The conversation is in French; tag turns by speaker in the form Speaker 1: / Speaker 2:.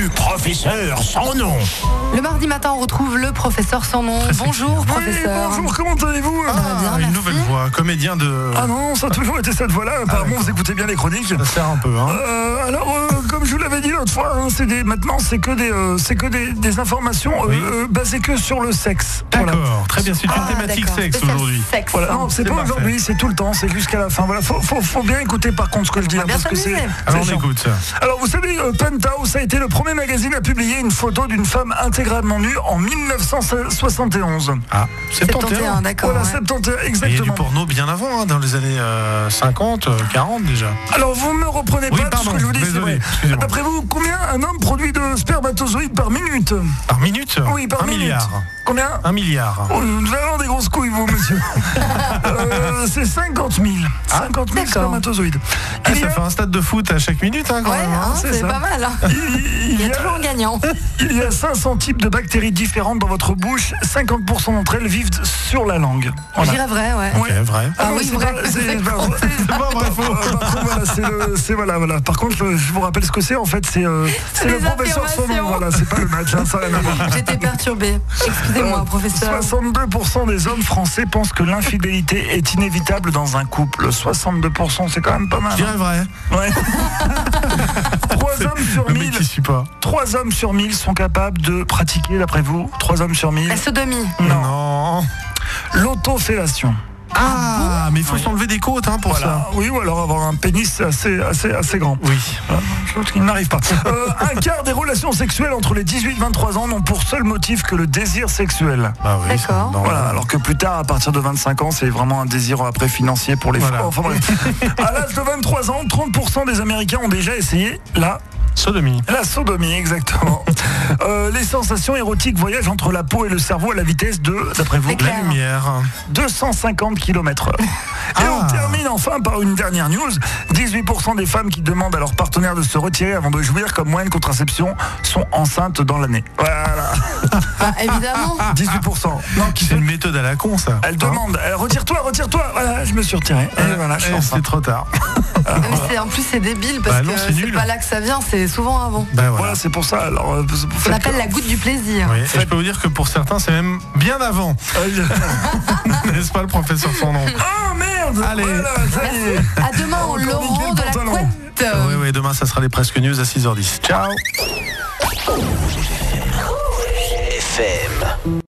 Speaker 1: du professeur sans nom.
Speaker 2: Le mardi matin, on retrouve le professeur sans nom. Bonjour, professeur.
Speaker 3: Oui, bonjour, comment allez-vous?
Speaker 2: bien,
Speaker 1: Une
Speaker 2: merci.
Speaker 1: nouvelle voix, comédien de...
Speaker 3: Ah non, ça a toujours été cette voix-là. Apparemment, vous écoutez bien les chroniques.
Speaker 1: Ça sert un peu, hein.
Speaker 3: Comme je vous l'avais dit l'autre fois, hein, maintenant c'est que des informations basées que sur le sexe.
Speaker 1: D'accord,
Speaker 3: Voilà.
Speaker 1: très bien, c'est une thématique
Speaker 2: d'accord.
Speaker 1: sexe
Speaker 2: Spécial
Speaker 1: aujourd'hui.
Speaker 2: sexe.
Speaker 3: Voilà, non, c'est
Speaker 1: C'est
Speaker 3: pas
Speaker 1: parfait.
Speaker 3: aujourd'hui, c'est tout le temps, c'est jusqu'à la fin. Voilà, faut bien écouter par contre ce que je dis,
Speaker 2: va bien
Speaker 3: parce que c'est.
Speaker 2: s'amuser.
Speaker 1: Alors on
Speaker 3: chiant.
Speaker 1: écoute.
Speaker 3: Alors vous savez, Penthouse a été le premier magazine à publier une photo d'une femme intégralement nue en 1971.
Speaker 1: Ah,
Speaker 2: 71, d'accord.
Speaker 3: Voilà,
Speaker 2: ouais.
Speaker 3: 71,
Speaker 1: Il y a du
Speaker 3: exactement.
Speaker 1: porno bien avant, hein, dans les années 50, 40 déjà.
Speaker 3: Alors vous me reprenez
Speaker 1: Oui,
Speaker 3: pas tout ce
Speaker 1: pardon,
Speaker 3: que je vous dis, c'est
Speaker 1: désolé,
Speaker 3: vrai.
Speaker 1: excusez-moi.
Speaker 3: D'après vous, combien un homme produit de spermatozoïdes par minute?
Speaker 1: Par minute?
Speaker 3: Oui, par
Speaker 1: 1
Speaker 3: minute.
Speaker 1: milliard.
Speaker 3: Combien?
Speaker 1: 1 milliard.
Speaker 3: Oh, vous devez avoir des grosses couilles, vous, monsieur. C'est 50 000. 50 000
Speaker 2: d'accord.
Speaker 3: spermatozoïdes.
Speaker 1: Ah,
Speaker 3: Il y
Speaker 1: ça
Speaker 3: a-
Speaker 1: fait un stade de foot à chaque minute, hein, quand
Speaker 2: Ouais,
Speaker 1: même. hein.
Speaker 2: hein,
Speaker 3: c'est
Speaker 2: c'est
Speaker 3: ça.
Speaker 2: pas mal. Hein.
Speaker 3: il
Speaker 2: Il y
Speaker 3: y
Speaker 2: a
Speaker 3: a-
Speaker 2: toujours un gagnant.
Speaker 3: il y a 500 types de bactéries différentes dans votre bouche. 50% d'entre elles vivent sur la langue.
Speaker 2: Je
Speaker 3: Voilà.
Speaker 2: dirais vrai, ouais.
Speaker 1: Ok, vrai.
Speaker 2: Ah
Speaker 3: non,
Speaker 2: oui,
Speaker 3: c'est
Speaker 2: vrai.
Speaker 3: pas- c'est pas-
Speaker 1: C'est pas vrai, faux.
Speaker 3: Par contre, voilà. Par contre, je vous rappelle ce que c'est. En fait, c'est le
Speaker 2: des
Speaker 3: professeur son nom.
Speaker 2: affirmations.
Speaker 3: Voilà, c'est pas le match. Hein, ça n'a rien à voir.
Speaker 2: J'étais perturbée. Excusez-moi, professeur.
Speaker 3: 62% des hommes français pensent que l'infidélité est inévitable dans un couple. 62%, c'est quand même pas mal.
Speaker 1: Je dirais vrai.
Speaker 3: Ouais. 3 hommes sur
Speaker 1: Le mec
Speaker 3: 1000.
Speaker 1: qui suit pas.
Speaker 3: 3 hommes sur 1000 sont capables de pratiquer, d'après vous. 3 hommes sur 1000.
Speaker 2: La sodomie.
Speaker 1: Non.
Speaker 3: L'autofellation.
Speaker 1: Ah, mais il faut s'enlever des côtes, hein, pour
Speaker 3: Voilà.
Speaker 1: ça.
Speaker 3: Oui, ou alors avoir un pénis assez grand.
Speaker 1: Oui.
Speaker 3: Chose qui n'arrive pas. Un quart des relations sexuelles entre les 18 et 23 ans n'ont pour seul motif que le désir sexuel.
Speaker 1: Bah oui.
Speaker 2: D'accord.
Speaker 1: c'est- non,
Speaker 3: Voilà, alors que plus tard, à partir de 25 ans, c'est vraiment un désir après financier pour les
Speaker 1: Voilà.
Speaker 3: femmes. Enfin bref. À l'âge de 23 ans, 30% des Américains ont déjà essayé la
Speaker 1: Sodomie.
Speaker 3: sodomie, exactement. Les sensations érotiques voyagent entre la peau et le cerveau à la vitesse de, d'après vous,
Speaker 2: C'est clair.
Speaker 1: La lumière.
Speaker 3: 250 km/h. Et
Speaker 1: Ah.
Speaker 3: on termine enfin par une dernière news. 18% des femmes qui demandent à leur partenaire de se retirer avant de jouir comme moyen de contraception sont enceintes dans l'année. Voilà.
Speaker 2: Bah, évidemment.
Speaker 3: 18%. Non, qui
Speaker 1: C'est une méthode à la con, ça.
Speaker 3: Elle demande, retire-toi. Voilà, je me suis retiré. Et voilà, je suis
Speaker 1: Eh, c'est
Speaker 3: enceinte.
Speaker 1: trop tard.
Speaker 2: Mais en plus, c'est débile parce
Speaker 1: Bah non,
Speaker 2: que
Speaker 1: c'est
Speaker 2: c'est
Speaker 1: nul.
Speaker 2: pas là que ça vient, c'est souvent avant.
Speaker 1: Ben
Speaker 3: Voilà,
Speaker 1: voilà.
Speaker 3: c'est pour ça. Alors, vous
Speaker 2: On
Speaker 3: faites
Speaker 2: appelle la goutte du plaisir.
Speaker 1: Oui, et je peux vous dire que pour certains, c'est même bien avant. N'est-ce pas, le professeur sans nom?
Speaker 3: Oh merde.
Speaker 1: Allez.
Speaker 3: Voilà, ça y est.
Speaker 2: À demain,
Speaker 3: Encore
Speaker 2: Laurent
Speaker 3: nickel
Speaker 2: de la
Speaker 3: pantalon.
Speaker 2: couette.
Speaker 1: Oui, demain, ça sera les Presque News à 6h10. Ciao.
Speaker 4: FM.